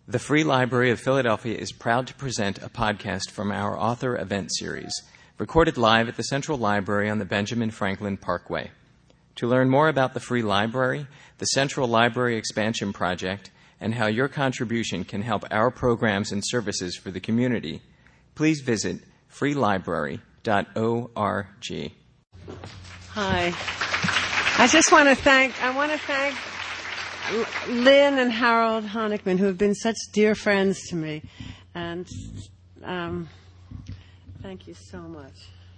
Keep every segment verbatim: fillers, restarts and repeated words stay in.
The Free Library of Philadelphia is proud to present a podcast from our author event series, recorded live at the Central Library on the Benjamin Franklin Parkway. To learn more about the Free Library, the Central Library Expansion Project, and how your contribution can help our programs and services for the community, please visit free library dot org. Hi. I just want to thank, I want to thank Lynn and Harold Honickman, who have been such dear friends to me. And um, thank you so much.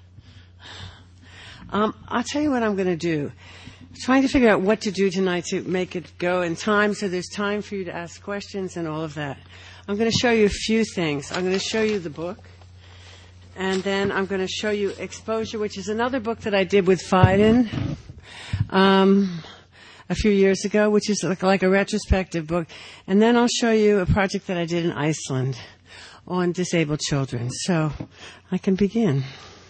Um, I'll tell you what I'm going to do. I'm trying to figure out what to do tonight to make it go in time so there's time for you to ask questions and all of that. I'm going to show you a few things. I'm going to show you the book. And then I'm going to show you Exposure, which is another book that I did with Phaidon um, a few years ago, which is like, like a retrospective book. And then I'll show you a project that I did in Iceland on disabled children. So I can begin.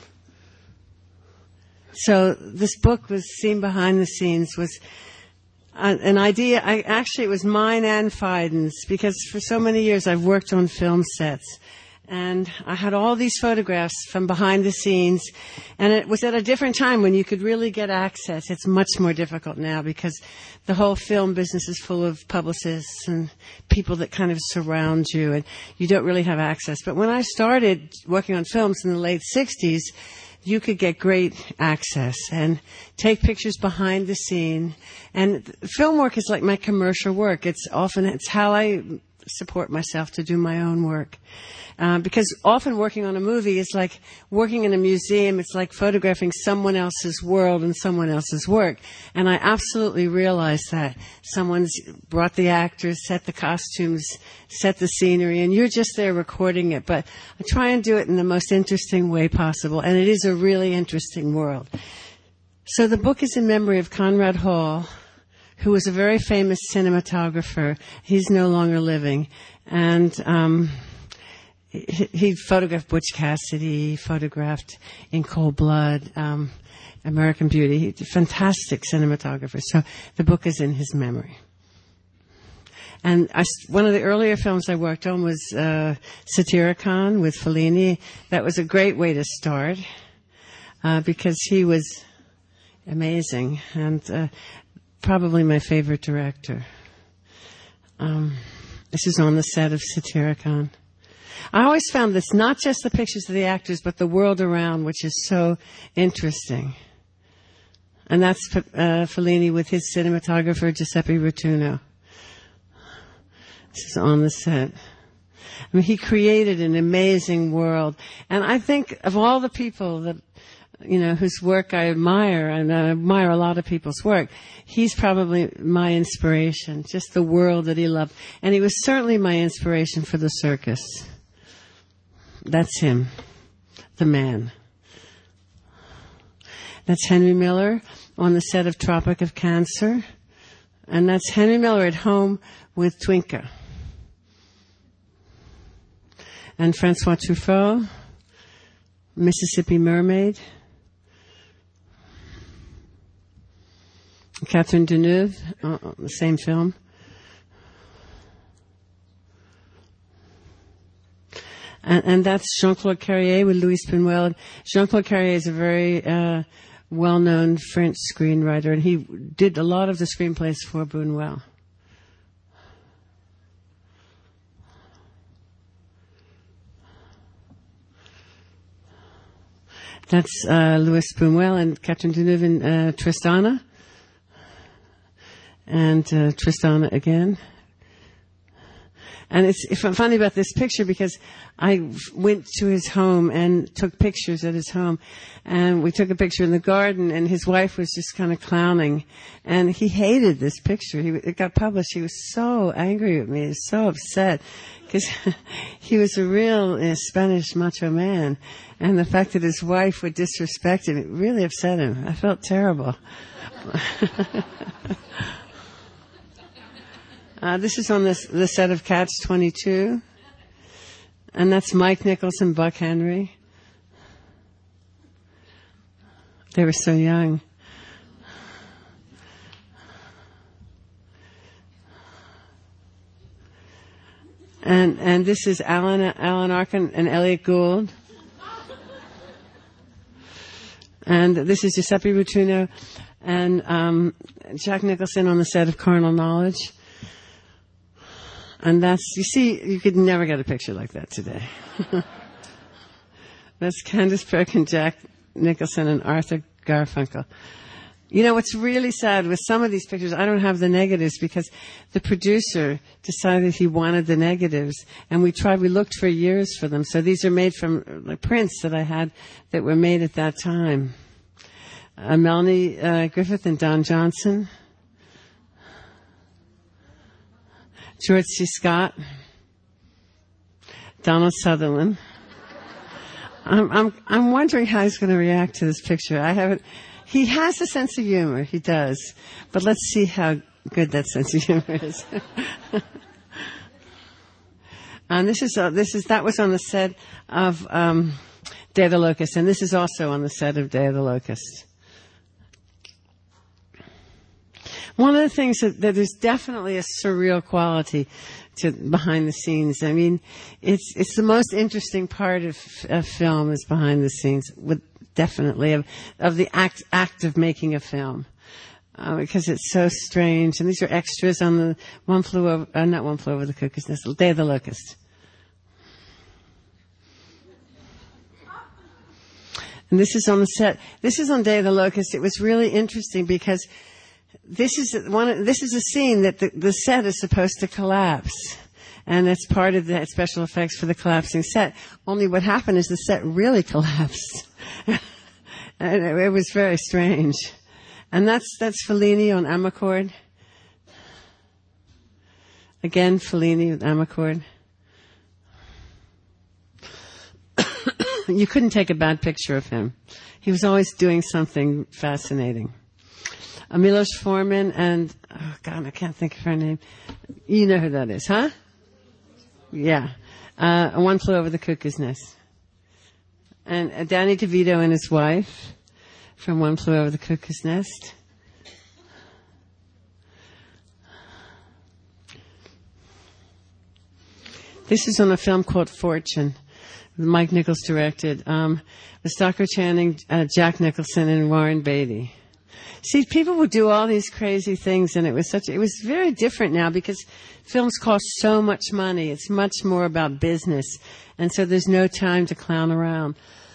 So this book was Seen Behind the Scenes, was an idea. I actually, it was mine and Phaidon's, because for so many years I've worked on film sets. And I had all these photographs from behind the scenes, and it was at a different time when you could really get access. It's much more difficult now because the whole film business is full of publicists and people that kind of surround you, and you don't really have access. But when I started working on films in the late sixties, you could get great access and take pictures behind the scene. And film work is like my commercial work. It's often, it's how I support myself to do my own work. Uh, because often working on a movie is like working in a museum. It's like photographing someone else's world and someone else's work. And I absolutely realize that. Someone's brought the actors, set the costumes, set the scenery, and you're just there recording it. But I try and do it in the most interesting way possible. And it is a really interesting world. So the book is in memory of Conrad Hall, who was a very famous cinematographer. He's no longer living. And um He, he photographed Butch Cassidy, photographed In Cold Blood, um, American Beauty. He's a fantastic cinematographer. So the book is in his memory. And I, one of the earlier films I worked on was uh, Satyricon with Fellini. That was a great way to start uh, because he was amazing and uh, probably my favorite director. Um, this is on the set of Satyricon. I always found this, not just the pictures of the actors, but the world around, which is so interesting. And that's uh, Fellini with his cinematographer, Giuseppe Rotuno. This is on the set. I mean, he created an amazing world. And I think of all the people that, you know, whose work I admire, and I admire a lot of people's work, he's probably my inspiration, just the world that he loved. And he was certainly my inspiration for the circus. That's him, the man. That's Henry Miller on the set of Tropic of Cancer. And that's Henry Miller at home with Twinka. And Francois Truffaut, Mississippi Mermaid. Catherine Deneuve, uh, the same film. And, and that's Jean-Claude Carrier with Louis Buñuel. Jean-Claude Carrier is a very uh, well-known French screenwriter, and he did a lot of the screenplays for Buñuel. That's uh, Louis Buñuel and Catherine Deneuve in uh, Tristana. And uh, Tristana again. And it's, it's funny about this picture because I went to his home and took pictures at his home. And we took a picture in the garden, and his wife was just kind of clowning. And he hated this picture. He, it got published. He was so angry with me. He was so upset because he was a real uh, Spanish macho man. And the fact that his wife would disrespect him, it really upset him. I felt terrible. Uh, this is on this, the set of Catch twenty-two. And that's Mike Nichols and Buck Henry. They were so young. And and this is Alan Alan Arkin and Elliot Gould. And this is Giuseppe Rotuno and um, Jack Nicholson on the set of Carnal Knowledge. And that's, you see, you could never get a picture like that today. That's Candice Perkins, Jack Nicholson, and Arthur Garfunkel. You know, what's really sad with some of these pictures, I don't have the negatives because the producer decided he wanted the negatives. And we tried, we looked for years for them. So these are made from like, prints that I had that were made at that time. Uh, Melanie uh, Griffith and Don Johnson. George C. Scott. Donald Sutherland. I'm, I'm, I'm wondering how he's going to react to this picture. I haven't, he has a sense of humor, he does. But let's see how good that sense of humor is. And this is, uh, this is, that was on the set of, um, Day of the Locust, and this is also on the set of Day of the Locust. One of the things that, that there's definitely a surreal quality to behind the scenes. I mean, it's it's the most interesting part of, of film is behind the scenes, with definitely of of the act act of making a film, uh, because it's so strange. And these are extras on the One Flew Over, uh, not One Flew Over the Cuckoo's Nest, Day of the Locust. And this is on the set. This is on Day of the Locust. It was really interesting because this is one. This is a scene that the, the set is supposed to collapse, and it's part of the special effects for the collapsing set. Only what happened is the set really collapsed, and it, it was very strange. And that's that's Fellini on Amarcord. Again, Fellini with Amarcord. You couldn't take a bad picture of him. He was always doing something fascinating. Uh, Milos Forman and, oh God, I can't think of her name. You know who that is, huh? Yeah. Uh, One Flew Over the Cuckoo's Nest. And uh, Danny DeVito and his wife from One Flew Over the Cuckoo's Nest. This is on a film called Fortune. Mike Nichols directed, um, with Stockard Channing, uh, Jack Nicholson, and Warren Beatty. See, people would do all these crazy things, and it was such, it was very different now because films cost so much money. It's much more about business, and so there's no time to clown around.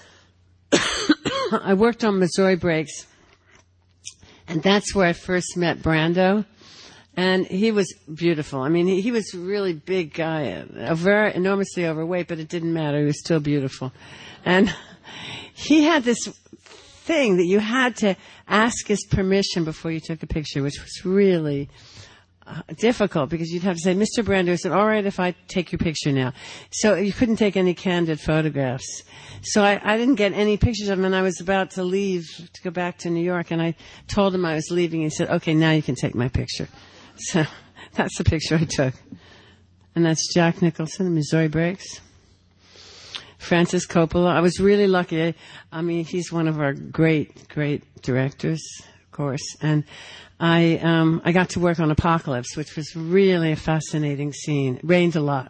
I worked on Missouri Breaks, and that's where I first met Brando. And he was beautiful. I mean, he, he was a really big guy, uh, very enormously overweight, but it didn't matter. He was still beautiful. And he had this thing that you had to ask his permission before you took a picture, which was really uh, difficult because you'd have to say, Mister Brando, is it all right if I take your picture now? So you couldn't take any candid photographs. So I, I didn't get any pictures of him, and I was about to leave to go back to New York, and I told him I was leaving. He said, okay, now you can take my picture. So that's the picture I took. And that's Jack Nicholson, Missouri Breaks. Francis Coppola. I was really lucky. I, I mean, he's one of our great, great directors, of course. And I, um, I got to work on Apocalypse, which was really a fascinating scene. It rained a lot.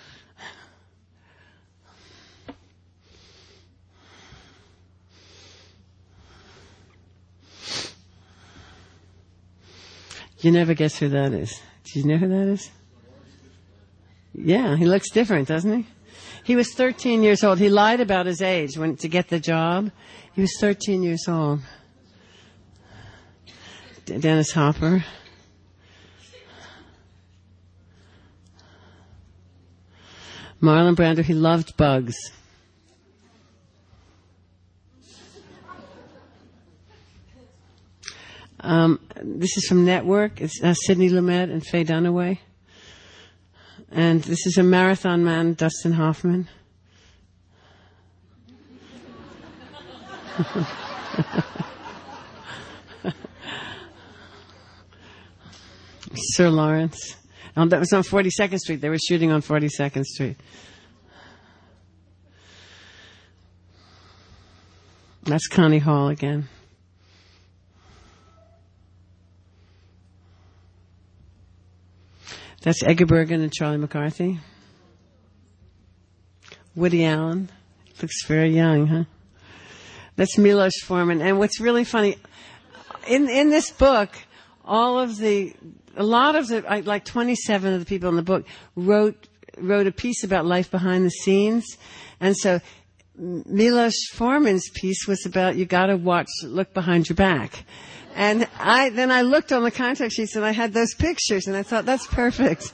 You never guess who that is. Do you know who that is? Yeah, he looks different, doesn't he? He was thirteen years old. He lied about his age when to get the job. He was thirteen years old. D- Dennis Hopper. Marlon Brando, he loved bugs. Um, this is from Network. It's uh, Sidney Lumet and Faye Dunaway. And this is a marathon man, Dustin Hoffman. Sir Lawrence. Oh, that was on forty-second Street. They were shooting on forty-second Street. That's Connie Hall again. That's Edgar Bergen and Charlie McCarthy. Woody Allen. Looks very young, huh? That's Milos Forman. And what's really funny, in in this book, all of the, a lot of the, like twenty-seven of the people in the book wrote wrote a piece about life behind the scenes. And so Milos Forman's piece was about, you got to watch, look behind your back. And I then I looked on the contact sheets and I had those pictures and I thought, that's perfect.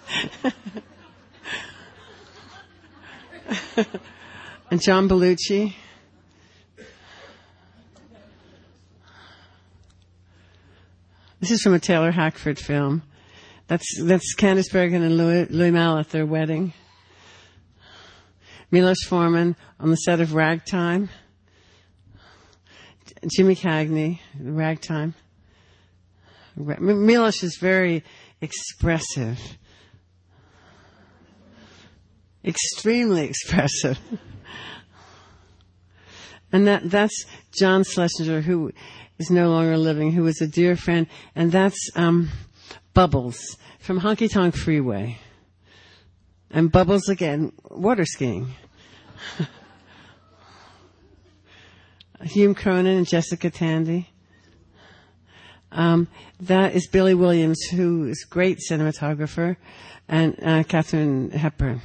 And John Belushi. This is from a Taylor Hackford film. That's that's Candice Bergen and Louis, Louis Malle at their wedding. Milos Forman on the set of Ragtime. Jimmy Cagney, Ragtime. Milos is very expressive. Extremely expressive. And that that's John Schlesinger, who is no longer living, who was a dear friend. And that's um, Bubbles from Honky Tonk Freeway. And Bubbles again, water skiing. Hume Cronin and Jessica Tandy. Um, that is Billy Williams, who is a great cinematographer, and uh, Katharine Hepburn.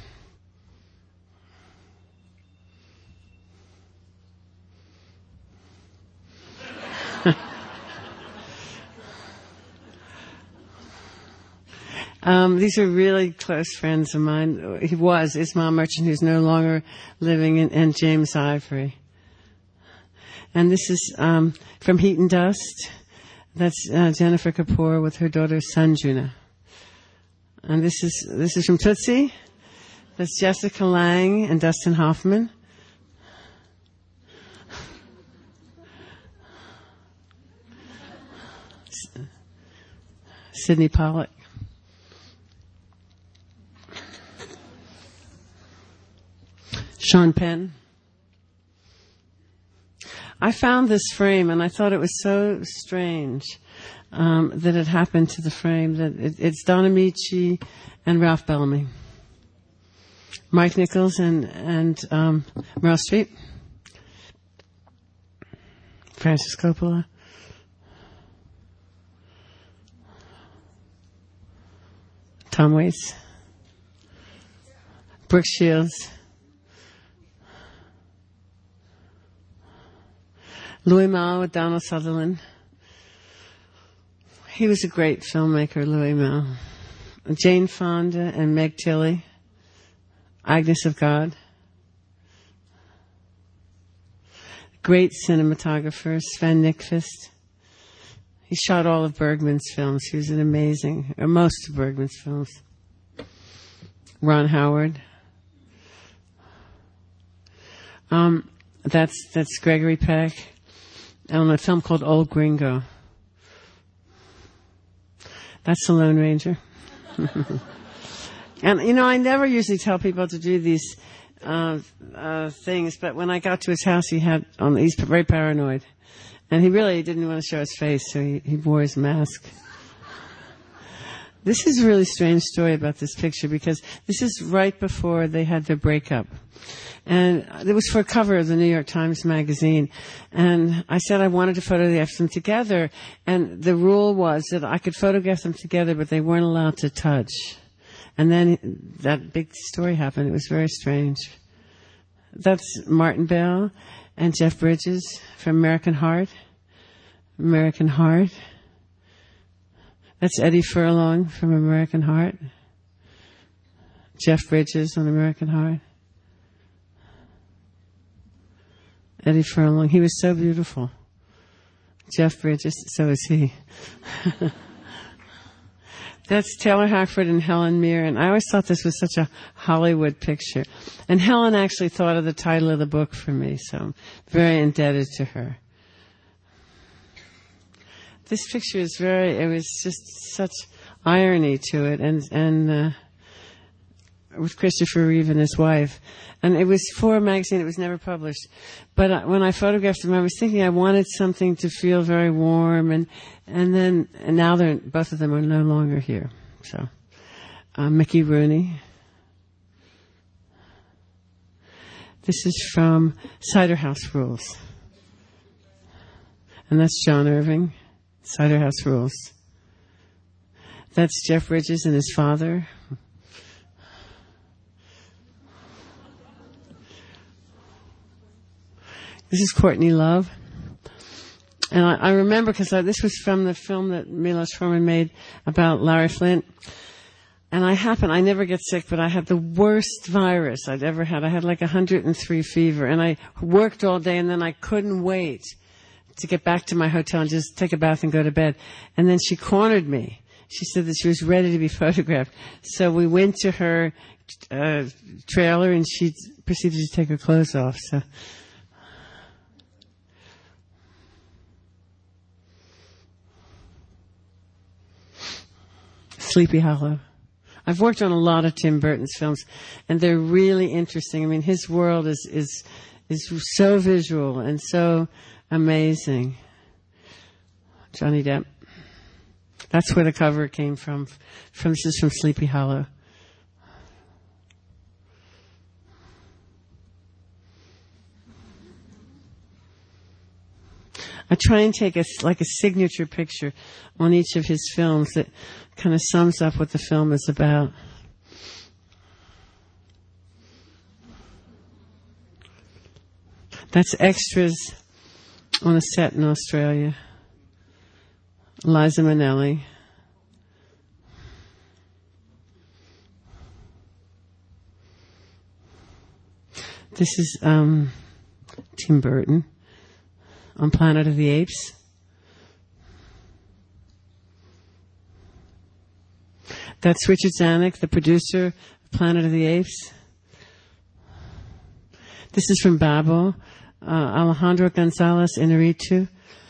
Um, these are really close friends of mine. He was Ismail Merchant, who's no longer living, in, and James Ivory. And this is um, from Heat and Dust. That's uh, Jennifer Kapoor with her daughter Sanjuna. And this is this is from Tootsie. That's Jessica Lange and Dustin Hoffman. Sidney Pollack. Sean Penn. I found this frame and I thought it was so strange um, that it happened to the frame. That it, it's Don Amici and Ralph Bellamy, Mike Nichols and and um, Meryl Streep, Francis Coppola, Tom Waits, Brooke Shields, Louis Malle with Donald Sutherland. He was a great filmmaker, Louis Malle. Jane Fonda and Meg Tilly. Agnes of God. Great cinematographer, Sven Nykvist. He shot all of Bergman's films. He was an amazing, or most of Bergman's films. Ron Howard. Um, that's that's Gregory Peck. On a film called Old Gringo. That's the Lone Ranger. And, you know, I never usually tell people to do these uh, uh, things, but when I got to his house, he had, on, he's very paranoid. And he really didn't want to show his face, so he, he wore his mask. This is a really strange story about this picture, because this is right before they had their breakup. And it was for a cover of the New York Times Magazine. And I said I wanted to photograph them together. And the rule was that I could photograph them together, but they weren't allowed to touch. And then that big story happened. It was very strange. That's Martin Bell and Jeff Bridges from American Heart. American Heart. That's Eddie Furlong from American Heart. Jeff Bridges on American Heart. Eddie Furlong. He was so beautiful. Jeff Bridges, so is he. That's Taylor Hackford and Helen Mirren. I always thought this was such a Hollywood picture. And Helen actually thought of the title of the book for me, so I'm very indebted to her. This picture is very, it was just such irony to it, and, and, uh, with Christopher Reeve and his wife. And it was for a magazine. It was never published. But I, when I photographed them, I was thinking I wanted something to feel very warm. And and then and now they're both of them are no longer here. So uh, Mickey Rooney. This is from Cider House Rules. And that's John Irving, Cider House Rules. That's Jeff Bridges and his father. This is Courtney Love. And I, I remember because this was from the film that Milos Forman made about Larry Flint. And I happened, I never get sick, but I had the worst virus I'd ever had. I had like one hundred three fever. And I worked all day, and then I couldn't wait to get back to my hotel and just take a bath and go to bed. And then she cornered me. She said that she was ready to be photographed. So we went to her uh, trailer, and she proceeded to take her clothes off. So. Sleepy Hollow. I've worked on a lot of Tim Burton's films, and they're really interesting. I mean, his world is is is so visual and so amazing. Johnny Depp. That's where the cover came from. From this is from Sleepy Hollow. I try and take a, like a signature picture on each of his films that kind of sums up what the film is about. That's extras on a set in Australia. Liza Minnelli. This is um, Tim Burton on Planet of the Apes. That's Richard Zanuck, the producer of Planet of the Apes. This is from Babel, uh, Alejandro Gonzalez Inarritu,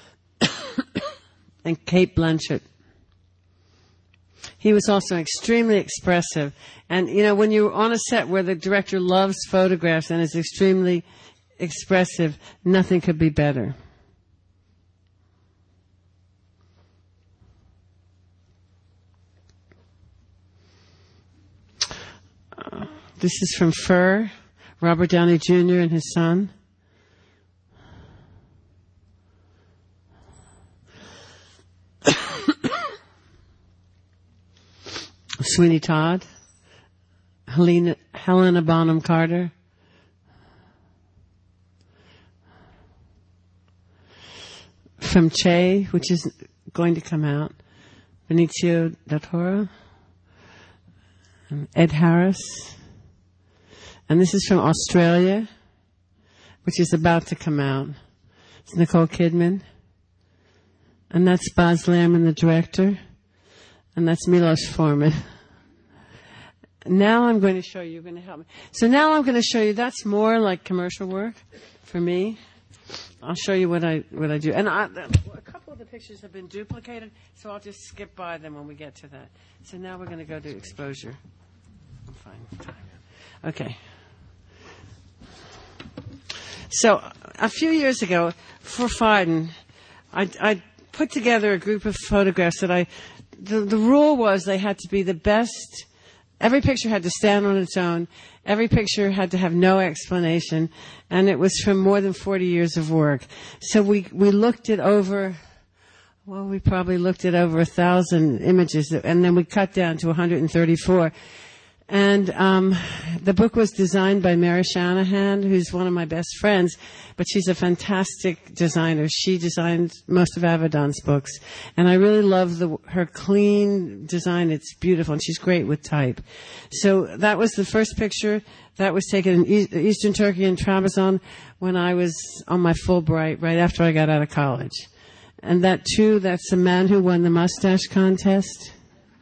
and Kate Blanchett. He was also extremely expressive. And, you know, when you're on a set where the director loves photographs and is extremely expressive, nothing could be better. Uh, this is from Fur, Robert Downey Junior and his son. Sweeney Todd, Helena, Helena Bonham Carter, from Che, which is going to come out, Benicio del Toro, and Ed Harris, and this is from Australia, which is about to come out. It's Nicole Kidman, and that's Baz Luhrmann, the director. And that's Milos Forman. Now I'm going to show you, you're going to help me. So now I'm going to show you, that's more like commercial work for me. I'll show you what I what I do. And I, a couple of the pictures have been duplicated, so I'll just skip by them when we get to that. So now we're going to go to exposure. I'm fine. Okay. So a few years ago, for Phaidon, I, I put together a group of photographs that I... The, the rule was they had to be the best. Every picture had to stand on its own. Every picture had to have no explanation. And it was from more than forty years of work. So we, we looked at over, well, we probably looked at over a thousand images. And then we cut down to one hundred thirty-four. And um, the book was designed by Mary Shanahan, who's one of my best friends, but she's a fantastic designer. She designed most of Avedon's books, and I really love the, her clean design. It's beautiful, and she's great with type. So that was the first picture. That was taken in Eastern Turkey in Trabzon when I was on my Fulbright, right after I got out of college. And that, too, that's the man who won the mustache contest.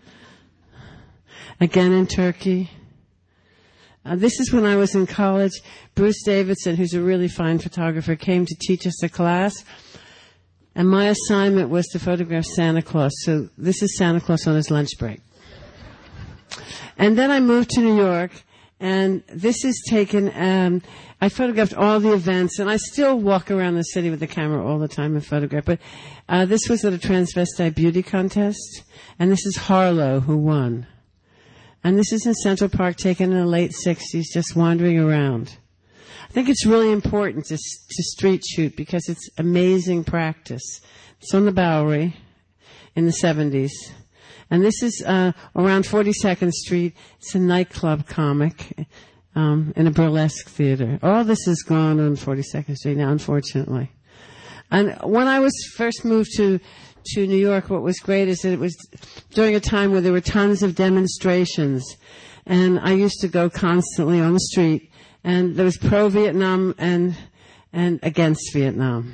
Again in Turkey. Uh, this is when I was in college. Bruce Davidson, who's a really fine photographer, came to teach us a class. And my assignment was to photograph Santa Claus. So this is Santa Claus on his lunch break. And then I moved to New York. And this is taken, um, I photographed all the events. And I still walk around the city with the camera all the time and photograph. But uh, this was at a transvestite beauty contest. And this is Harlow, who won. And this is in Central Park, taken in the late sixties, just wandering around. I think it's really important to to street shoot because it's amazing practice. It's on the Bowery in the seventies. And this is uh around forty-second Street. It's a nightclub comic um in a burlesque theater. All this is gone on forty-second Street now, unfortunately. And when I was first moved to to New York, what was great is that it was during a time where there were tons of demonstrations. And I used to go constantly on the street. And there was pro-Vietnam and and against Vietnam.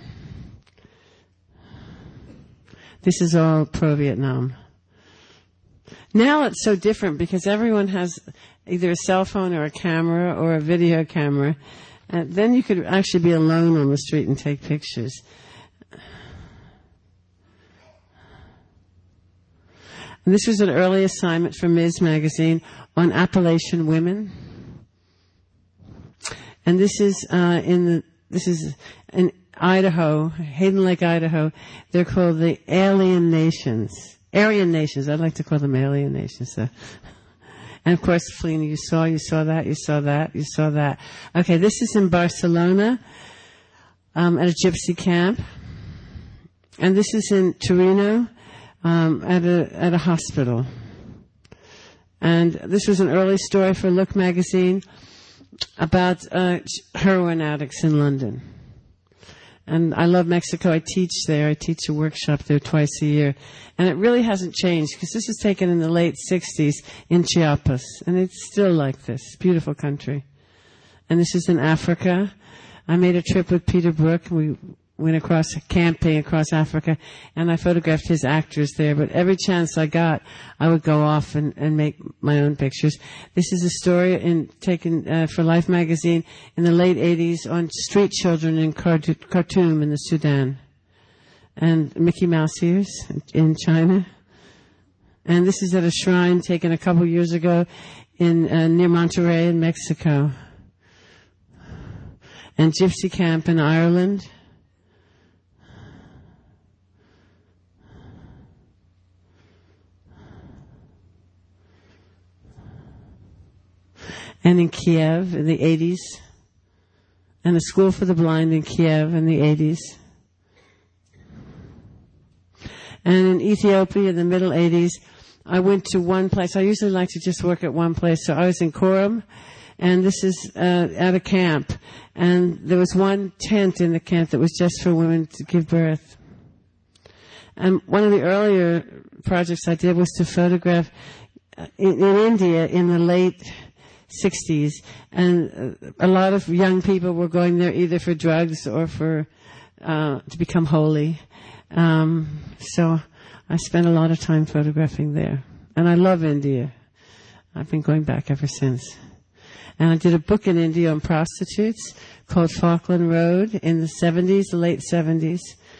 This is all pro-Vietnam. Now it's so different because everyone has either a cell phone or a camera or a video camera. And then you could actually be alone on the street and take pictures. And this was an early assignment for Miz Magazine on Appalachian women. And this is uh, in the this is in Idaho, Hayden Lake, Idaho. They're called the Alien Nations. Aryan Nations. I'd like to call them Alien Nations. So. And of course, Felina, you saw, you saw that, you saw that, you saw that. Okay, this is in Barcelona, um, at a gypsy camp. And this is in Torino, um, at a, at a hospital. And this was an early story for Look magazine about, uh, heroin addicts in London. And I love Mexico. I teach there. I teach a workshop there twice a year. And it really hasn't changed because this was taken in the late sixties in Chiapas. And it's still like this. Beautiful country. And this is in Africa. I made a trip with Peter Brook. We went across, camping across Africa. And I photographed his actors there. But every chance I got, I would go off and, and make my own pictures. This is a story in, taken uh, for Life magazine in the late eighties on street children in Khartoum in the Sudan. And Mickey Mouse ears in China. And this is at a shrine taken a couple years ago in uh, near Monterrey in Mexico. And Gypsy Camp in Ireland. And in Kiev in the eighties. And a school for the blind in Kiev in the eighties. And in Ethiopia in the middle eighties, I went to one place. I usually like to just work at one place. So I was in Korum, and this is uh, at a camp. And there was one tent in the camp that was just for women to give birth. And one of the earlier projects I did was to photograph in, in India in the late sixties, and a lot of young people were going there either for drugs or for uh to become holy. Um, so I spent a lot of time photographing there, and I love India. I've been going back ever since. And I did a book in India on prostitutes called Falkland Road in the seventies, the late seventies.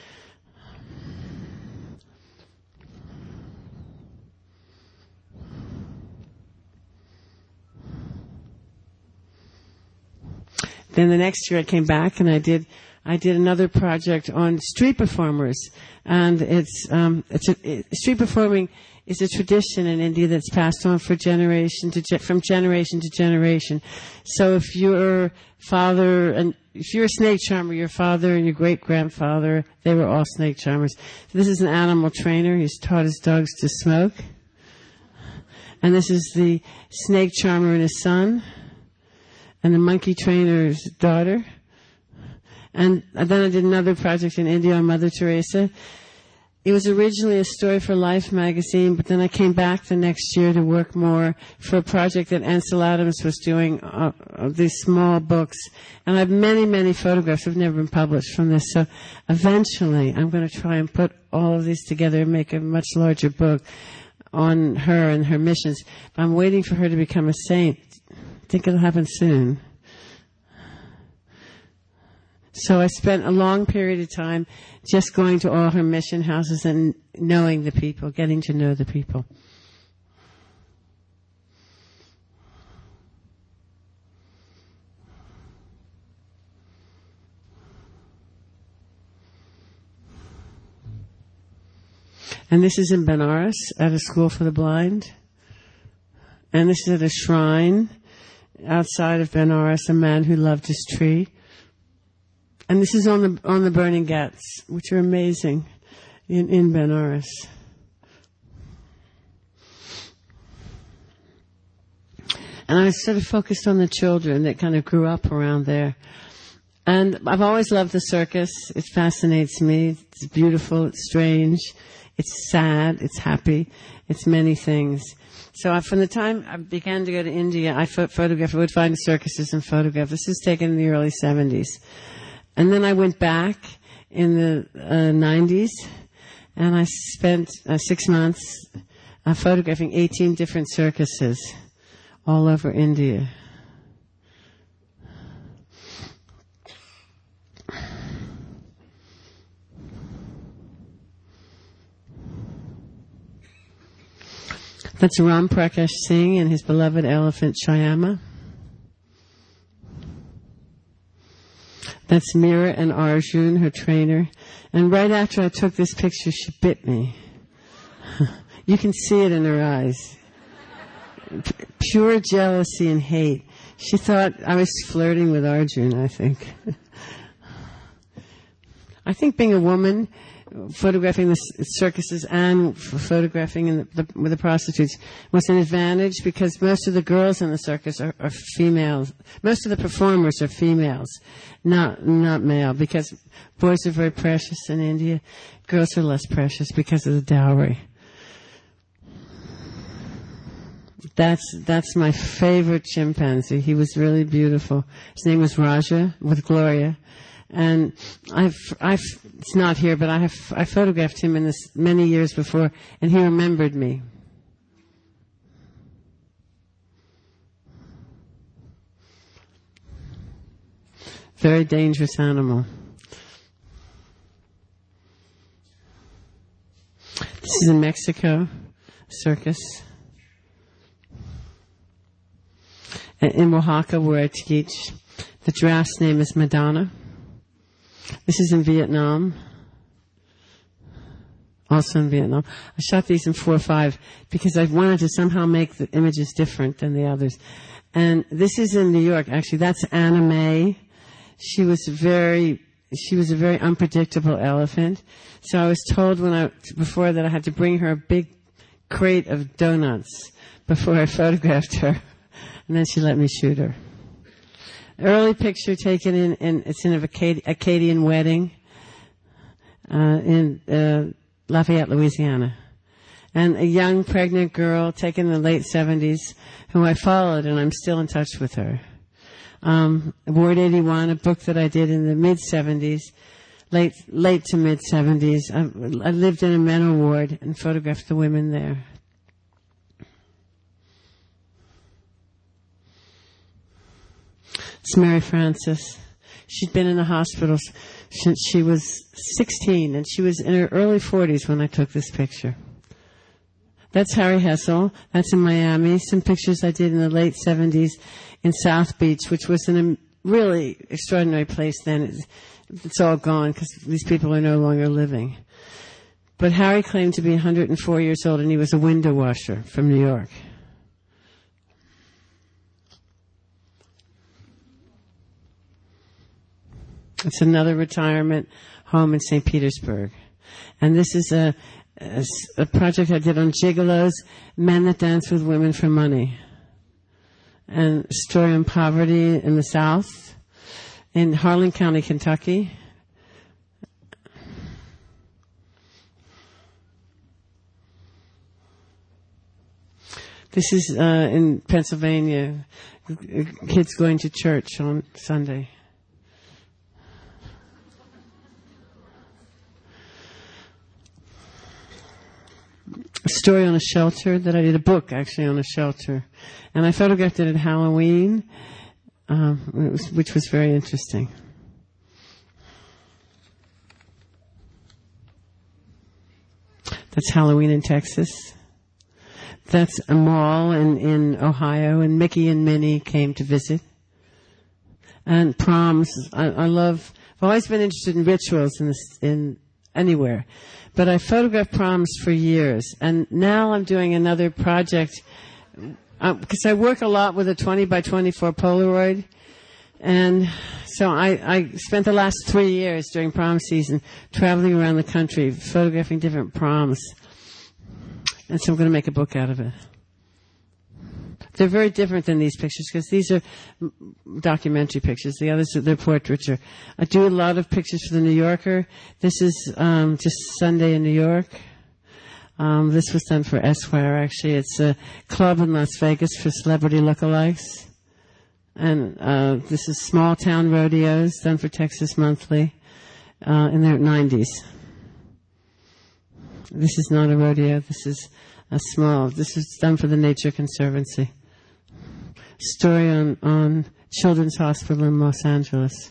Then the next year I came back and I did I did another project on street performers, and it's um it's a, it, street performing is a tradition in India that's passed on for generation to ge- from generation to generation. So if your father and if you're a snake charmer, your father and your great grandfather, they were all snake charmers. So this is an animal trainer. He's taught his dogs to smoke, and this is the snake charmer and his son. And the monkey trainer's daughter. And then I did another project in India on Mother Teresa. It was originally a story for Life magazine, but then I came back the next year to work more for a project that Ansel Adams was doing, uh, these small books. And I have many, many photographs that have never been published from this. So eventually I'm going to try and put all of these together and make a much larger book on her and her missions. But I'm waiting for her to become a saint. I think it'll happen soon. So I spent a long period of time just going to all her mission houses and knowing the people, getting to know the people. And this is in Benares at a school for the blind. And this is at a shrine outside of Benares, a man who loved his tree. And this is on the on the burning ghats, which are amazing in, in Benares. And I was sort of focused on the children that kind of grew up around there. And I've always loved the circus. It fascinates me. It's beautiful. It's strange. It's sad. It's happy. It's many things. So I, from the time I began to go to India, I pho- photographed, I would find circuses and photograph. This was taken in the early seventies. And then I went back in the uh, nineties, and I spent uh, six months uh, photographing eighteen different circuses all over India. That's Ram Prakash Singh and his beloved elephant Shyama. That's Meera and Arjun, her trainer. And right after I took this picture, she bit me. You can see it in her eyes. P- pure jealousy and hate. She thought I was flirting with Arjun, I think. I think being a woman, photographing the circuses and photographing in the, the, with the prostitutes was an advantage because most of the girls in the circus are, are females. Most of the performers are females, not not male, because boys are very precious in India. Girls are less precious because of the dowry. That's that's my favorite chimpanzee. He was really beautiful. His name was Raja with Gloria. And I've, I've, it's not here, but I have, I photographed him in this many years before, and he remembered me. Very dangerous animal. This is in Mexico, circus. In Oaxaca, where I teach, the giraffe's name is Madonna. This is in Vietnam, also in Vietnam. I shot these in four five because I wanted to somehow make the images different than the others. And this is in New York, actually. That's Anna May. She was very, she was a very unpredictable elephant. So I was told when I, before that I had to bring her a big crate of donuts before I photographed her. And then she let me shoot her. Early picture taken in, in it's in a Acad- Acadian wedding uh, in uh, Lafayette, Louisiana. And a young pregnant girl taken in the late seventies who I followed, and I'm still in touch with her. Um, Ward eighty-one, a book that I did in the mid-seventies, late late to mid-seventies. I, I lived in a mental ward and photographed the women there. It's Mary Frances. She'd been in the hospital since she was sixteen, and she was in her early forties when I took this picture. That's Harry Hessel. That's in Miami. Some pictures I did in the late seventies in South Beach, which was in a really extraordinary place then. It's, it's all gone because these people are no longer living. But Harry claimed to be one hundred four years old, and he was a window washer from New York. It's another retirement home in Saint Petersburg. And this is a, a, a project I did on gigolos, men that dance with women for money. And a story on poverty in the South, in Harlan County, Kentucky. This is uh, in Pennsylvania, kids going to church on Sunday. A story on a shelter that I did, a book actually on a shelter. And I photographed it at Halloween, um, it was, which was very interesting. That's Halloween in Texas. That's a mall in, in Ohio, and Mickey and Minnie came to visit. And proms, I, I love, I've always been interested in rituals in, this, in anywhere. But I photographed proms for years, and now I'm doing another project. because I work a lot with a twenty by twenty-four Polaroid. And so I, I spent the last three years during prom season traveling around the country, photographing different proms. And so I'm going to make a book out of it. They're very different than these pictures because these are documentary pictures. The others are their portraiture. I do a lot of pictures for the New Yorker. This is um, just Sunday in New York. Um, this was done for Esquire, actually. It's a club in Las Vegas for celebrity lookalikes. And uh, this is Small Town Rodeos, done for Texas Monthly uh, in their nineties. This is not a rodeo. This is a small. This is done for the Nature Conservancy. Story on, on Children's Hospital in Los Angeles.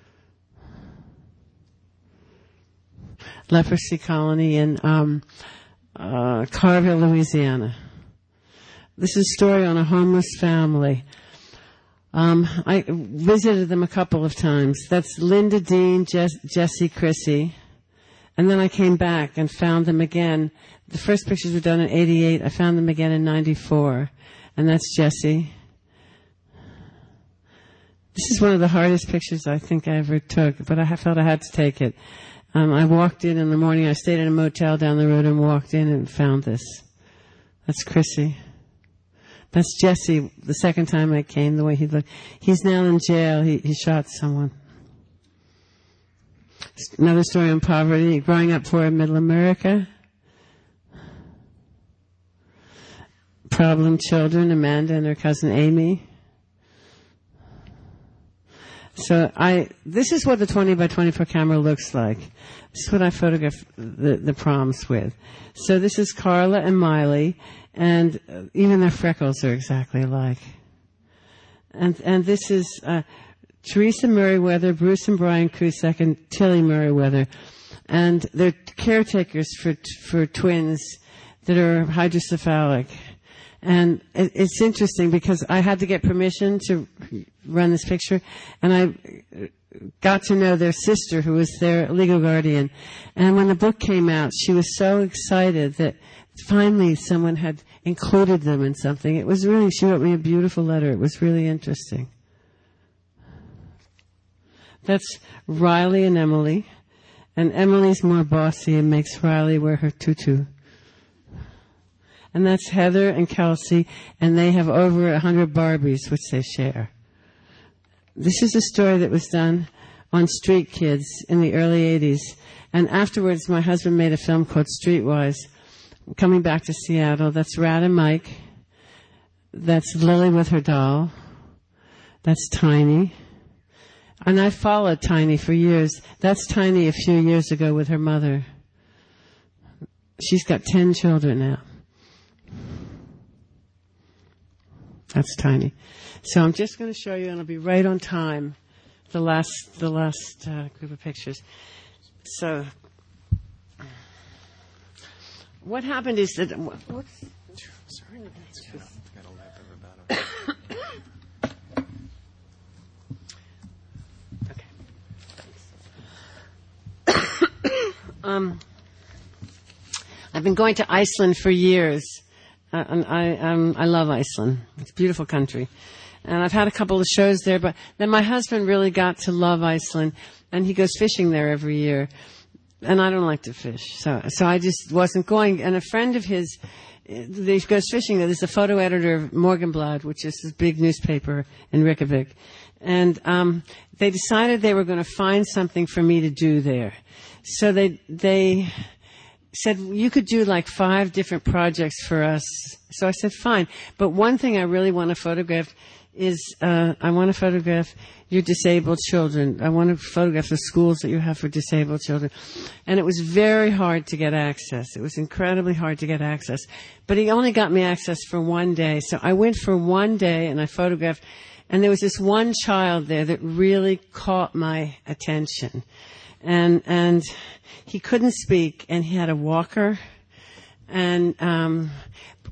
Leprosy colony in um, uh, Carville, Louisiana. This is a story on a homeless family. Um, I visited them a couple of times. That's Linda Dean, Jess, Jessie Chrissy. And then I came back and found them again. The first pictures were done in eighty-eight. I found them again in ninety-four. And that's Jessie. This is one of the hardest pictures I think I ever took, but I felt I had to take it. Um, I walked in in the morning. I stayed in a motel down the road and walked in and found this. That's Chrissy. That's Jesse, the second time I came, the way he looked. He's now in jail. He, he shot someone. Another story on poverty, growing up poor in middle America. Problem children, Amanda and her cousin Amy. So I, this is what the twenty by twenty-four camera looks like. This is what I photograph the, the proms with. So this is Carla and Miley. And uh, even their freckles are exactly alike. And and this is uh, Teresa Merriweather, Bruce and Brian Cusack, and Tilly Merriweather. And they're caretakers for for twins that are hydrocephalic. And it, it's interesting because I had to get permission to run this picture, and I got to know their sister, who was their legal guardian. And when the book came out, she was so excited that finally someone had included them in something. It was really, she wrote me a beautiful letter. It was really interesting. That's Riley and Emily. And Emily's more bossy and makes Riley wear her tutu. And that's Heather and Kelsey, and they have over a hundred Barbies, which they share. This is a story that was done on Street Kids in the early eighties. And afterwards, my husband made a film called Streetwise. Coming back to Seattle, that's Rad and Mike. That's Lily with her doll. That's Tiny. And I followed Tiny for years. That's Tiny a few years ago with her mother. She's got ten children now. That's Tiny. So I'm just going to show you, and I'll be right on time, the last, the last uh, group of pictures. So what happened is that... Whoops. Sorry. Got a lap of about Okay. um, I've been going to Iceland for years. Uh, and I, um, I love Iceland. It's a beautiful country. And I've had a couple of shows there, but then my husband really got to love Iceland, and he goes fishing there every year. And I don't like to fish, so so I just wasn't going. And a friend of his, he goes fishing there. There's a photo editor of Morgenblad, which is this big newspaper in Reykjavik. And um, they decided they were going to find something for me to do there. So they they said, you could do like five different projects for us. So I said, fine. But one thing I really want to photograph is uh, I want to photograph your disabled children. I want to photograph the schools that you have for disabled children. And it was very hard to get access. It was incredibly hard to get access. But he only got me access for one day. So I went for one day and I photographed. And there was this one child there that really caught my attention. And and he couldn't speak, and he had a walker. And um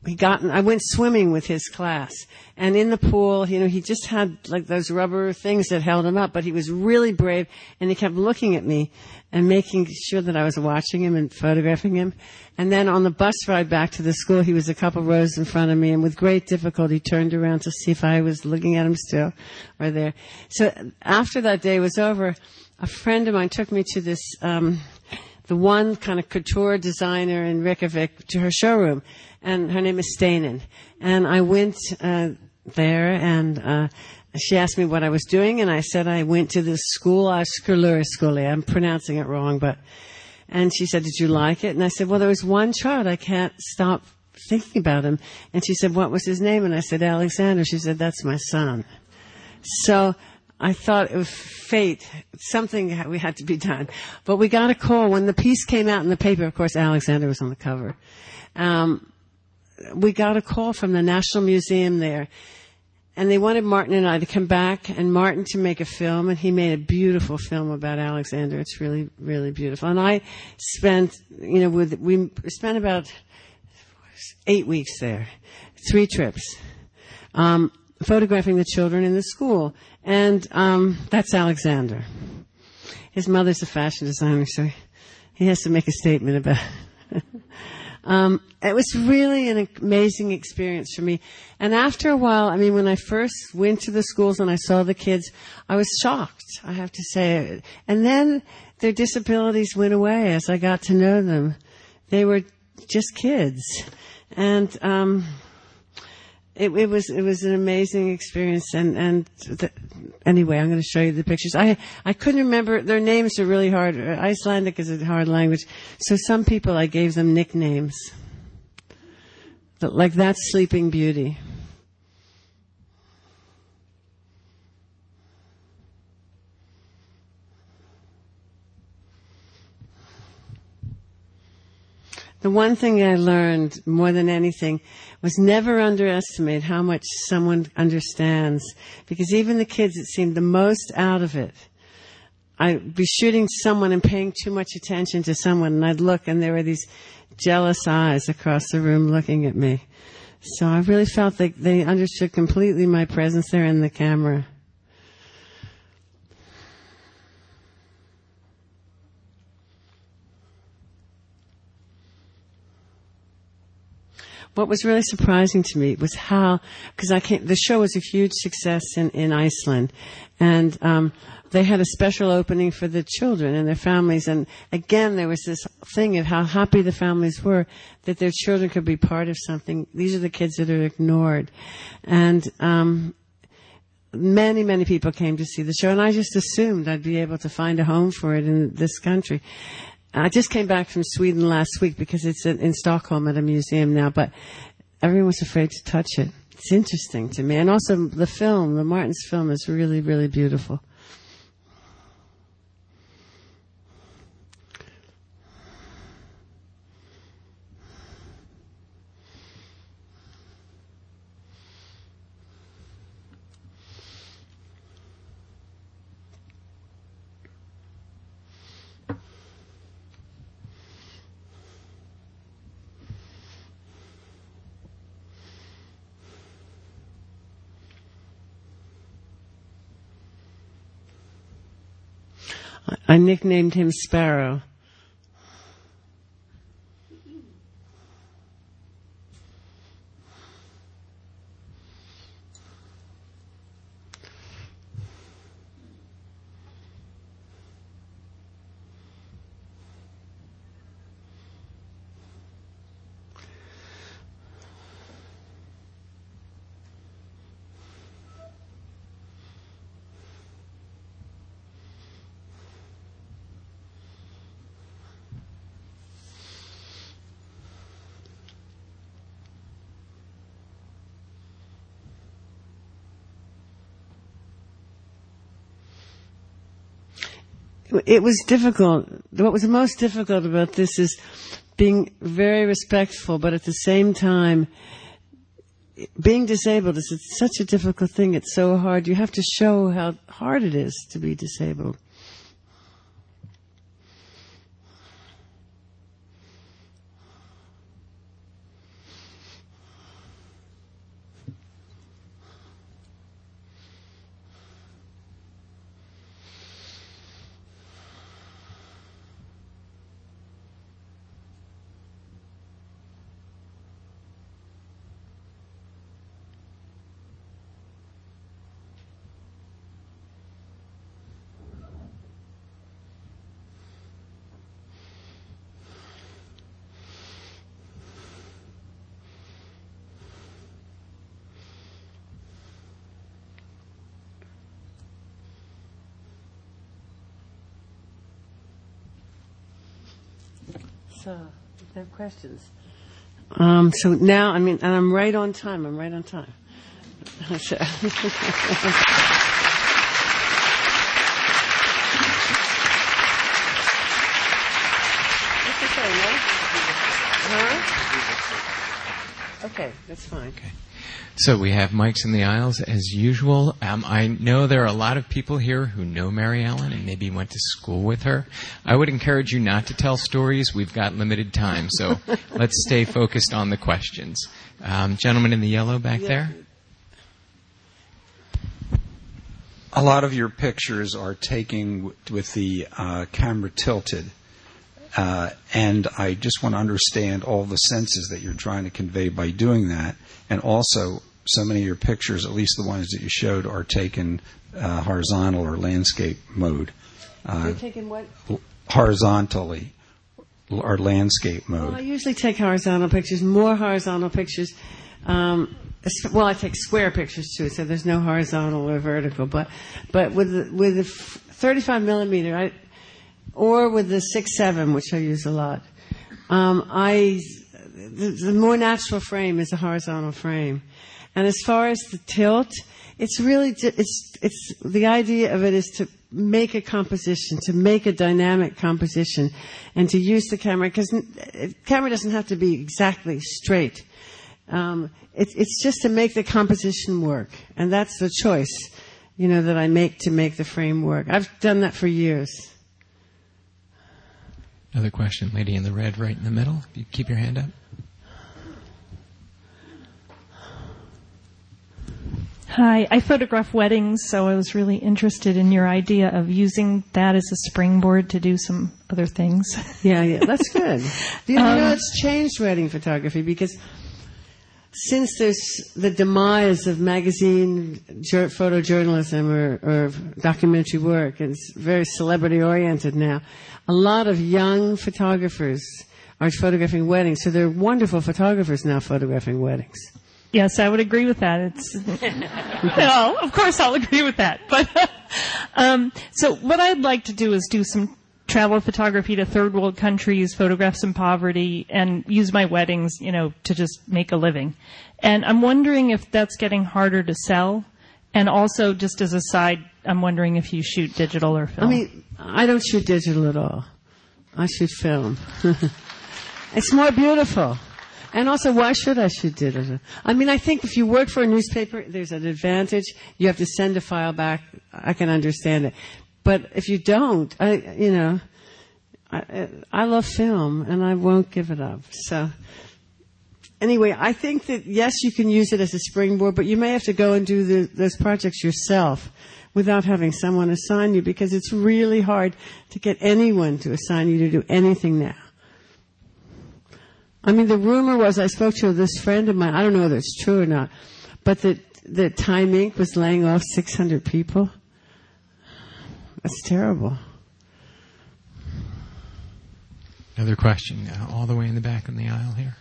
we got, I went swimming with his class. And in the pool, you know, he just had like those rubber things that held him up, but he was really brave, and he kept looking at me and making sure that I was watching him and photographing him. And then on the bus ride back to the school, he was a couple rows in front of me, and with great difficulty turned around to see if I was looking at him still or there. So after that day was over, a friend of mine took me to this, um, the one kind of couture designer in Reykjavik, to her showroom. And her name is Steinan. And I went uh, there, and uh, she asked me what I was doing, and I said I went to this school, Skurlurskole. I'm pronouncing it wrong, but... And she said, did you like it? And I said, well, there was one child. I can't stop thinking about him. And she said, what was his name? And I said, Alexander. She said, that's my son. So I thought it was fate. Something we had to be done. But we got a call. When the piece came out in the paper, of course, Alexander was on the cover. Um, we got a call from the National Museum there, and they wanted Martin and I to come back, and Martin to make a film, and he made a beautiful film about Alexander. It's really, really beautiful. And I spent, you know, with, we spent about eight weeks there, three trips, um, photographing the children in the school. And um, that's Alexander. His mother's a fashion designer, so he has to make a statement about it. Um, it was really an amazing experience for me. And after a while, I mean, when I first went to the schools and I saw the kids, I was shocked, I have to say. And then their disabilities went away as I got to know them. They were just kids. And um, it, it was it was an amazing experience. And, and the, anyway, I'm going to show you the pictures. I I couldn't remember. Their names are really hard. Icelandic is a hard language. So some people, I gave them nicknames. Like that Sleeping Beauty. The one thing I learned more than anything was never underestimate how much someone understands. Because even the kids that seemed the most out of it, I'd be shooting someone and paying too much attention to someone, and I'd look, and there were these jealous eyes across the room looking at me. So I really felt like they understood completely my presence there in the camera. What was really surprising to me was how, because I came, the show was a huge success in, in Iceland, and um, they had a special opening for the children and their families, and again there was this thing of how happy the families were that their children could be part of something. These are the kids that are ignored, and um, many, many people came to see the show, and I just assumed I'd be able to find a home for it in this country. I just came back from Sweden last week because it's in Stockholm at a museum now, but everyone was afraid to touch it. It's interesting to me. And also the film, the Martin's film, is really, really beautiful. I nicknamed him Sparrow. It was difficult. What was most difficult about this is being very respectful, but at the same time, being disabled is such a difficult thing. It's so hard. You have to show how hard it is to be disabled. So, if there are questions. Um, so now, I mean, and I'm right on time. I'm right on time. Huh? Okay, that's fine. Okay. So we have mics in the aisles as usual. Um, I know there are a lot of people here who know Mary Ellen and maybe went to school with her. I would encourage you not to tell stories. We've got limited time, so let's stay focused on the questions. Um, gentleman in the yellow back yeah. there. A lot of your pictures are taken with the uh, camera tilted. Uh, and I just want to understand all the senses that you're trying to convey by doing that. And also, so many of your pictures, at least the ones that you showed, are taken uh, horizontal or landscape mode. Uh, You're taken what? Horizontally or landscape mode. Well, I usually take horizontal pictures, more horizontal pictures. Um, well, I take square pictures too, so there's no horizontal or vertical. But but with the, with the thirty-five millimeter, I, or with the six seven, which I use a lot, um, I the, the more natural frame is a horizontal frame. And as far as the tilt, it's really it's it's the idea of it is to make a composition, to make a dynamic composition, and to use the camera, because the camera doesn't have to be exactly straight. Um, it, it's just to make the composition work, and that's the choice, you know, that I make to make the frame work. I've done that for years. Another question, lady in the red, right in the middle. You keep your hand up. Hi, I photograph weddings, so I was really interested in your idea of using that as a springboard to do some other things. Yeah, yeah, that's good. You um, know, it's changed wedding photography because since there's the demise of magazine photojournalism or, or documentary work, and it's very celebrity-oriented now, a lot of young photographers are photographing weddings, so there are wonderful photographers now photographing weddings. Yes, I would agree with that. It's well, of course I'll agree with that. But um, so what I'd like to do is do some travel photography to third world countries, photograph some poverty, and use my weddings, you know, to just make a living. And I'm wondering if that's getting harder to sell. And also, just as a side, I'm wondering if you shoot digital or film. I mean, I don't shoot digital at all. I shoot film. It's more beautiful. And also, why should I shoot digital? I mean, I think if you work for a newspaper, there's an advantage. You have to send a file back. I can understand it. But if you don't, I, you know, I, I love film, and I won't give it up. So, anyway, I think that, yes, you can use it as a springboard, but you may have to go and do the, those projects yourself without having someone assign you, because it's really hard to get anyone to assign you to do anything now. I mean, the rumor was, I spoke to this friend of mine, I don't know whether it's true or not, but that, that Time Incorporated was laying off six hundred people. That's terrible. Another question, uh, all the way in the back in the aisle here.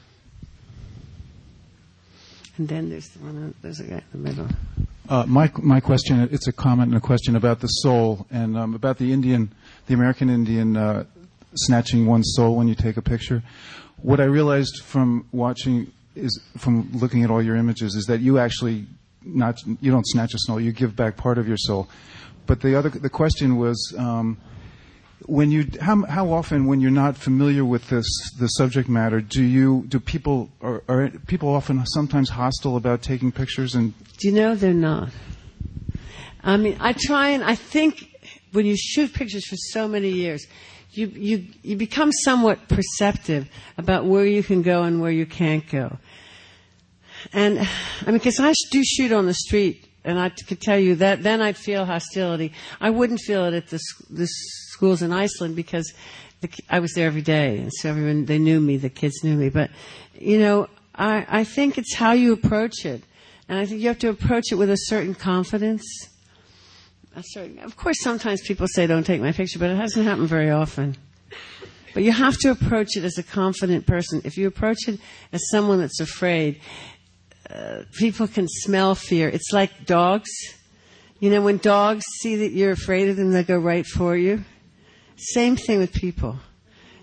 And then there's the one, there's a guy in the middle. Uh, my my question, it's a comment and a question about the soul, and um, about the Indian, the American Indian uh, snatching one's soul when you take a picture. What I realized from watching is, from looking at all your images, is that you actually not you don't snatch a soul, you give back part of your soul. But the other the question was, um, when you how how often when you're not familiar with this the subject matter, do you do people are, are people often sometimes hostile about taking pictures? And do you know they're not? I mean, I try and I think when you shoot pictures for so many years, You, you, you become somewhat perceptive about where you can go and where you can't go. And, I mean, because I do shoot on the street, and I could tell you that then I'd feel hostility. I wouldn't feel it at the, the schools in Iceland because the, I was there every day, and so everyone, they knew me, the kids knew me. But, you know, I, I think it's how you approach it. And I think you have to approach it with a certain confidence. Of course, sometimes people say, don't take my picture, but it hasn't happened very often. But you have to approach it as a confident person. If you approach it as someone that's afraid, uh, people can smell fear. It's like dogs. You know, when dogs see that you're afraid of them, they go right for you. Same thing with people.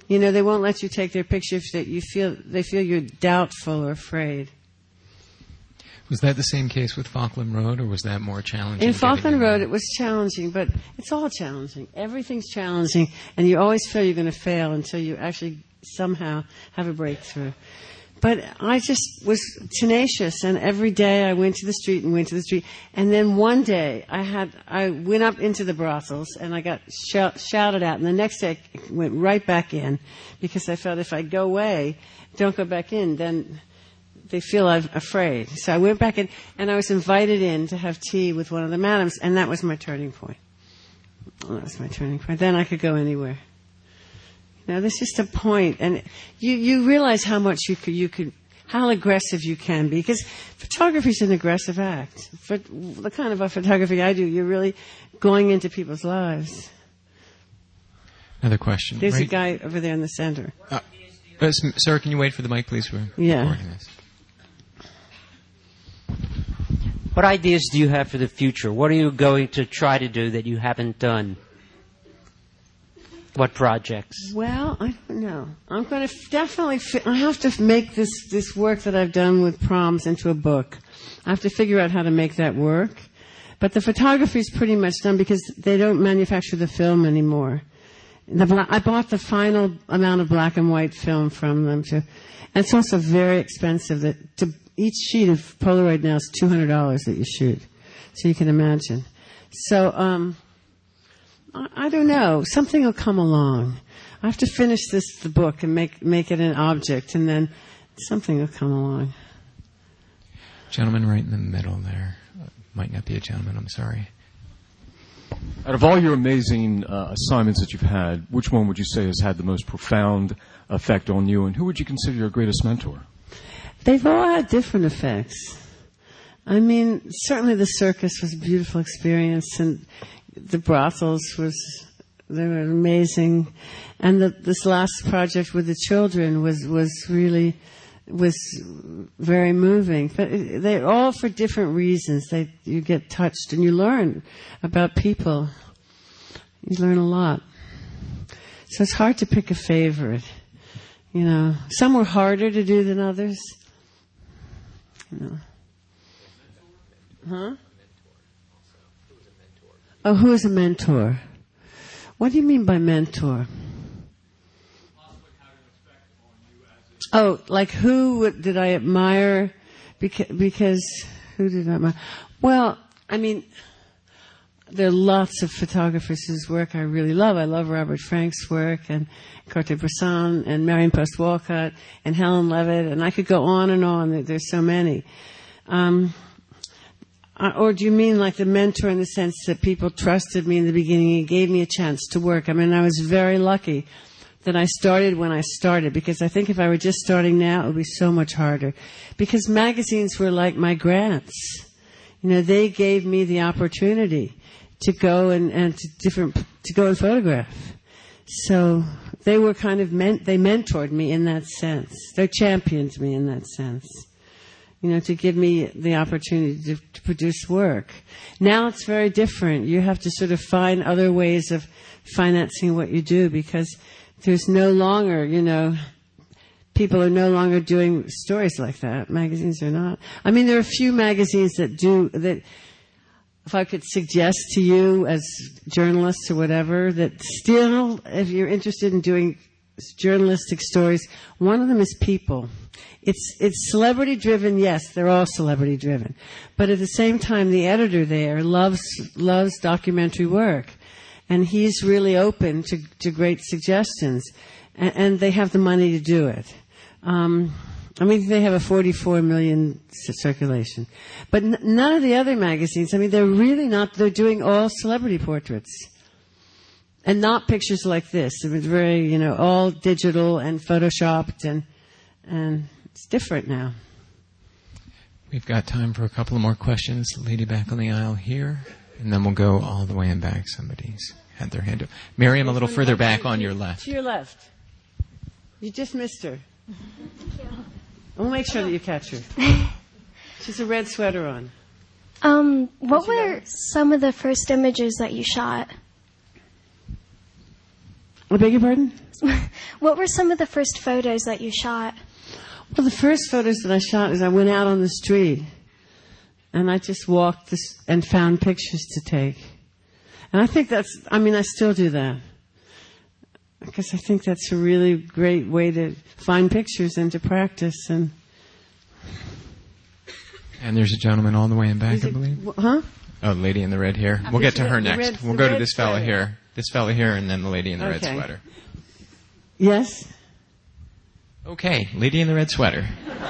You know, they won't let you take their picture if they, you feel, they feel you're doubtful or afraid. Was that the same case with Falkland Road, or was that more challenging? In Falkland Road, it was challenging, but it's all challenging. Everything's challenging, and you always feel you're going to fail until you actually somehow have a breakthrough. But I just was tenacious, and every day I went to the street and went to the street. And then one day I had I went up into the brothels, and I got shout, shouted at. And the next day I went right back in because I felt if I go away, don't go back in, then they feel I'm afraid. So I went back in, and I was invited in to have tea with one of the madams, and that was my turning point. That was my turning point. Then I could go anywhere. Now, there's just a point, and you, you realize how much you could, you could, how aggressive you can be, because photography is an aggressive act. For the kind of a photography I do, you're really going into people's lives. Another question. There's right? a guy over there in the center. Uh, uh, sir, can you wait for the mic, please? We're yeah. recording this. What ideas do you have for the future? What are you going to try to do that you haven't done? What projects? Well, I don't know. I'm going to f- definitely, fi- I have to make this, this work that I've done with proms into a book. I have to figure out how to make that work. But the photography is pretty much done because they don't manufacture the film anymore. The bla- I bought the final amount of black and white film from them too. And it's also very expensive. That to, each sheet of Polaroid now is two hundred dollars that you shoot. So you can imagine. So, um, I don't know. Something will come along. I have to finish this the book and make make it an object, and then something will come along. Gentleman right in the middle there. Uh, might not be a gentleman, I'm sorry. Out of all your amazing uh, assignments that you've had, which one would you say has had the most profound effect on you, and who would you consider your greatest mentor? They've all had different effects. I mean, certainly the circus was a beautiful experience, and the brothels was, they were amazing. And the, this last project with the children was, was really, was very moving. But it, they're all for different reasons. They, you get touched and you learn about people. You learn a lot. So it's hard to pick a favorite. You know, some were harder to do than others. You know. Huh? Oh, who is a mentor? What do you mean by mentor? Oh, like who did I admire? Because, because who did I admire? Well, I mean, there are lots of photographers whose work I really love. I love Robert Frank's work, and Cartier-Bresson, and Marion Post Walcott, and Helen Levitt, and I could go on and on. There's so many. Um, Uh, or do you mean like the mentor in the sense that people trusted me in the beginning and gave me a chance to work? I mean, I was very lucky that I started when I started, because I think if I were just starting now, it would be so much harder. Because magazines were like my grants. You know, they gave me the opportunity to go and, and to different, to go and photograph. So they were kind of, men- they mentored me in that sense. They championed me in that sense. You know, to give me the opportunity to, to produce work. Now it's very different. You have to sort of find other ways of financing what you do, because there's no longer, you know, people are no longer doing stories like that. Magazines are not. I mean, there are a few magazines that do, that if I could suggest to you as journalists or whatever, that still, if you're interested in doing journalistic stories, one of them is People. It's it's celebrity driven, yes, they're all celebrity driven. But at the same time, the editor there loves loves documentary work. And he's really open to, to great suggestions. And, and they have the money to do it. Um, I mean, they have a forty-four million circulation. But n- none of the other magazines, I mean, they're really not, they're doing all celebrity portraits. And not pictures like this. It was very, you know, all digital and photoshopped, and and it's different now. We've got time for a couple of more questions. The lady back on the aisle here, and then we'll go all the way in back. Somebody's had their hand up. Miriam, a little further back on your left. To your left. You just missed her. We'll make sure that you catch her. She's a red sweater on. Um, what you were know? some of the first images that you shot? I beg your pardon? What were some of the first photos that you shot? Well, the first photos that I shot is I went out on the street, and I just walked this and found pictures to take. And I think that's, I mean, I still do that. Because I think that's a really great way to find pictures and to practice. And and there's a gentleman all the way in back, Is I it- believe. wh- Huh? Oh, the lady in the red hair. We'll get to her The next. red- we'll the go to red this fella sweater. here. This fella here, and then the lady in the red Okay. sweater. Yes? Okay, lady in the red sweater.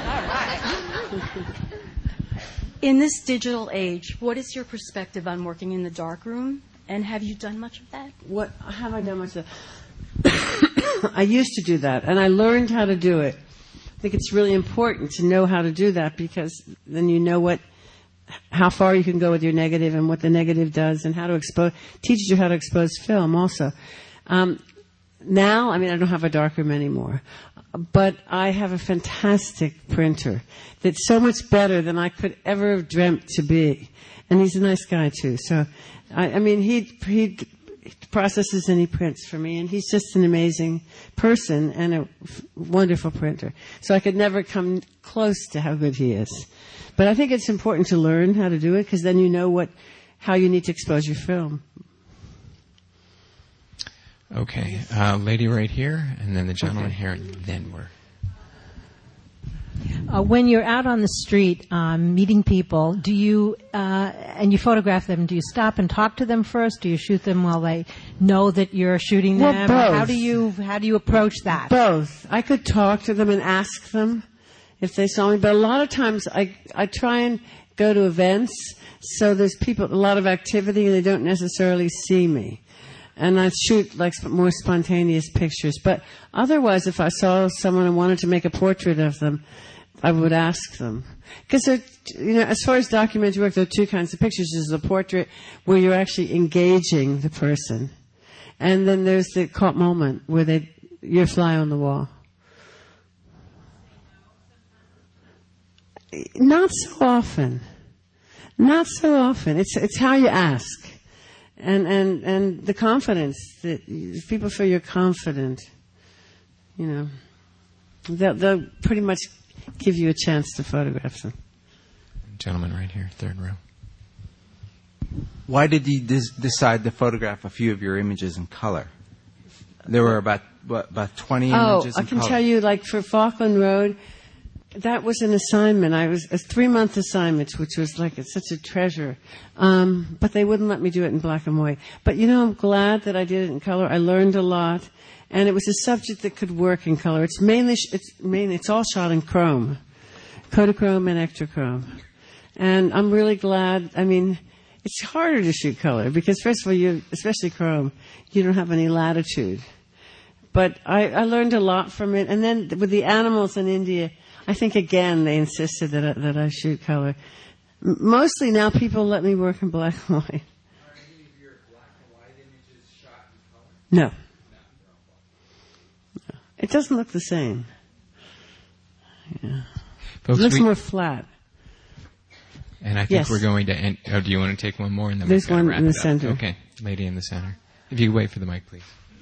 In this digital age, what is your perspective on working in the darkroom, and have you done much of that? What have I done much of? I used to do that, and I learned how to do it. I think it's really important to know how to do that, because then you know what, how far you can go with your negative and what the negative does, and how to expose. Teaches you how to expose film also. Um, now, I mean, I don't have a darkroom anymore, but I have a fantastic printer that's so much better than I could ever have dreamt to be, and he's a nice guy too. So, I, I mean, he he processes and he prints for me, and he's just an amazing person and a f- wonderful printer. So I could never come close to how good he is. But I think it's important to learn how to do it, because then you know what, how you need to expose your film. Okay, uh, lady right here, and then the gentleman here, and then we're... Uh, when you're out on the street um, meeting people, do you uh, and you photograph them? Do you stop and talk to them first? Do you shoot them while they know that you're shooting Well, them? both. How do you how do you approach that? Both. I could talk to them and ask them if they saw me, but a lot of times I I try and go to events, so there's people, a lot of activity, and they don't necessarily see me. And I shoot like sp- more spontaneous pictures. But otherwise, if I saw someone and wanted to make a portrait of them, I would ask them. Because, you know, as far as documentary work, there are two kinds of pictures. There's the portrait where you're actually engaging the person. And then there's the caught moment where they, you're fly on the wall. Not so often. Not so often. It's it's how you ask. And, and, and the confidence that if people feel you're confident, you know, they'll, they'll pretty much give you a chance to photograph them. Gentleman right here, third row. Why did you dis- decide to photograph a few of your images in color? There were about what, about twenty Oh, images I in can color. tell you, like for Falkland Road, that was an assignment. I was a three-month assignment, which was like it's such a treasure. Um, but they wouldn't let me do it in black and white. But you know, I'm glad that I did it in color. I learned a lot, and it was a subject that could work in color. It's mainly sh- it's mainly it's all shot in chrome, Kodachrome and Ektachrome, and I'm really glad. I mean, it's harder to shoot color because first of all, you especially chrome, you don't have any latitude. But I, I learned a lot from it, and then with the animals in India. I think, again, they insisted that I, that I shoot color. M- mostly now people let me work in black and white. Are any of your black and white images shot in color? No. no. It doesn't look the same. Yeah. Folks, it looks we, more flat. And I think Yes. we're going to end. Oh, do you want to take one more? And then There's we've got to one wrap in the it up. center. Okay, lady in the center. If you wait for the mic, please.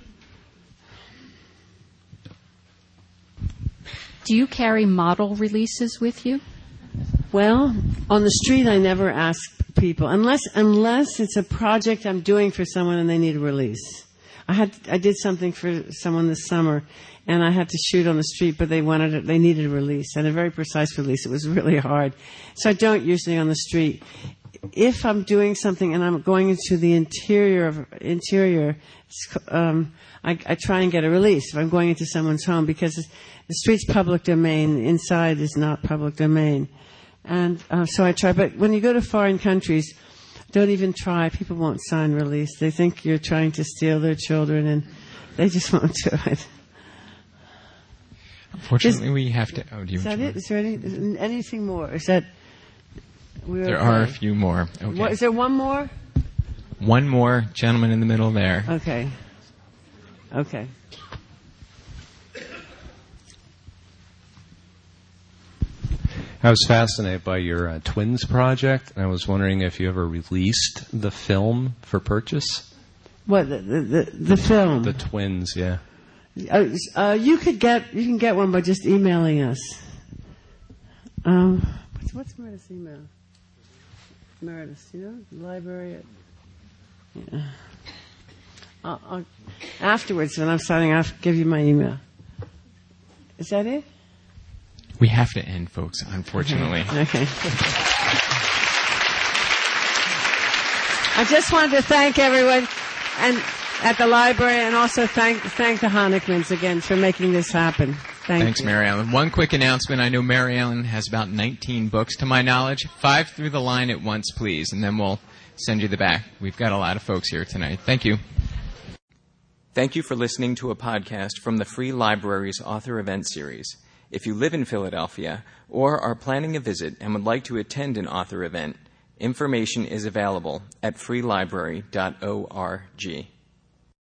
Do you carry model releases with you? Well, on the street, I never ask people unless unless it's a project I'm doing for someone and they need a release. I had I did something for someone this summer, and I had to shoot on the street, but they wanted it, they needed a release and a very precise release. It was really hard, so I don't usually on the street. If I'm doing something and I'm going into the interior of interior, um, I, I try and get a release. If I'm going into someone's home, because the street's public domain, inside is not public domain. And uh, so I try. But when you go to foreign countries, don't even try. People won't sign release. They think you're trying to steal their children, and they just won't do it. Unfortunately, is, we have to. Oh, do you? Is that it? Is there any, is anything more? Is that? We're there okay? are a few more. Okay. What, is there one more? One more, gentleman in the middle there. Okay. Okay. I was fascinated by your uh, Twins project, and I was wondering if you ever released the film for purchase. What the the, the film? The twins, yeah. Uh, uh, you could get you can get one by just emailing us. Um, what's, what's Meredith's email? Meredith, you know, library. At, yeah. I'll, I'll, afterwards, when I'm signing off, give you my email. Is that it? We have to end, folks, unfortunately. Okay. okay. I just wanted to thank everyone and at the library, and also thank thank the Honickmans again for making this happen. Thank Thanks, you. Mary Ellen. One quick announcement. I know Mary Ellen has about nineteen books, to my knowledge. Five through the line at once, please, and then we'll send you the back. We've got a lot of folks here tonight. Thank you. Thank you for listening to a podcast from the Free Library's Author Event Series. If you live in Philadelphia or are planning a visit and would like to attend an author event, information is available at free library dot org.